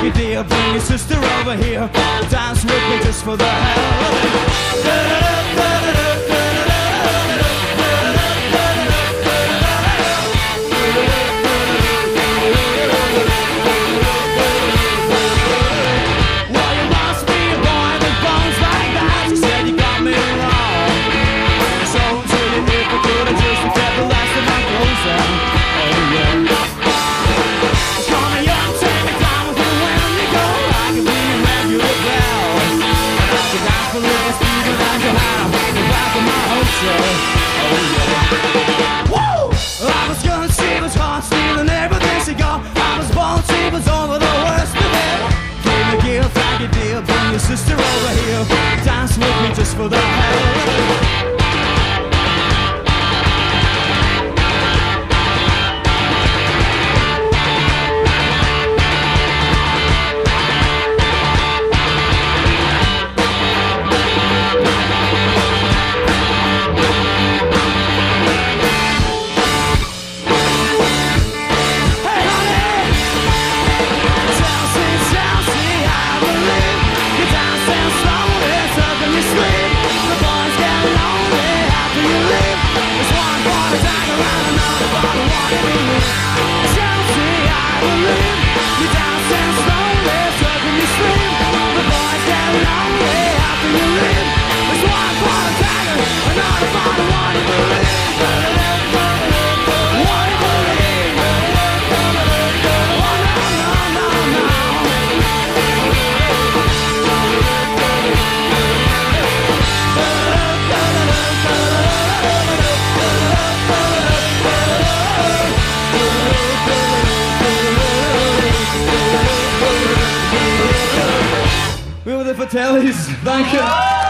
like it, dear. Bring your sister over here. Dance with me just for the hell of it. Bring your sister over here. Dance with me just for the hell of it. We were the Fratellis. Thank you.